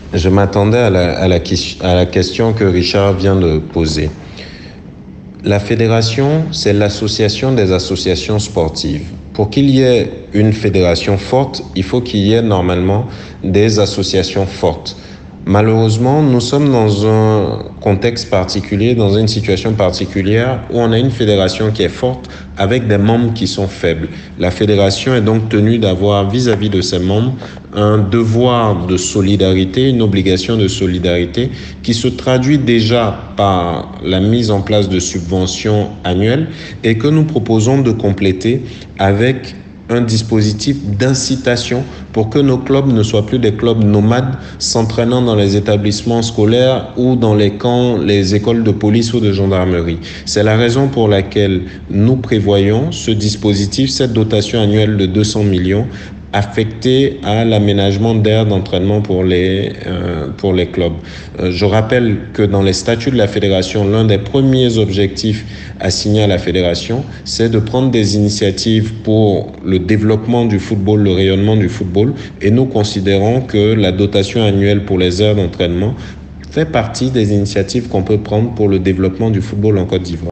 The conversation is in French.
Je m'attendais à la question que Richard vient de poser. La fédération, c'est l'association des associations sportives. Pour qu'il y ait une fédération forte, il faut qu'il y ait normalement des associations fortes. Malheureusement, nous sommes dans un contexte particulier, dans une situation particulière où on a une fédération qui est forte avec des membres qui sont faibles. La fédération est donc tenue d'avoir vis-à-vis de ses membres un devoir de solidarité, une obligation de solidarité qui se traduit déjà par la mise en place de subventions annuelles et que nous proposons de compléter avec un dispositif d'incitation pour que nos clubs ne soient plus des clubs nomades s'entraînant dans les établissements scolaires ou dans les camps, les écoles de police ou de gendarmerie. C'est la raison pour laquelle nous prévoyons ce dispositif, cette dotation annuelle de 200 millions affecté à l'aménagement d'aires d'entraînement pour les clubs. Je rappelle que dans les statuts de la fédération, l'un des premiers objectifs assignés à la fédération, c'est de prendre des initiatives pour le développement du football, le rayonnement du football, et nous considérons que la dotation annuelle pour les aires d'entraînement fait partie des initiatives qu'on peut prendre pour le développement du football en Côte d'Ivoire.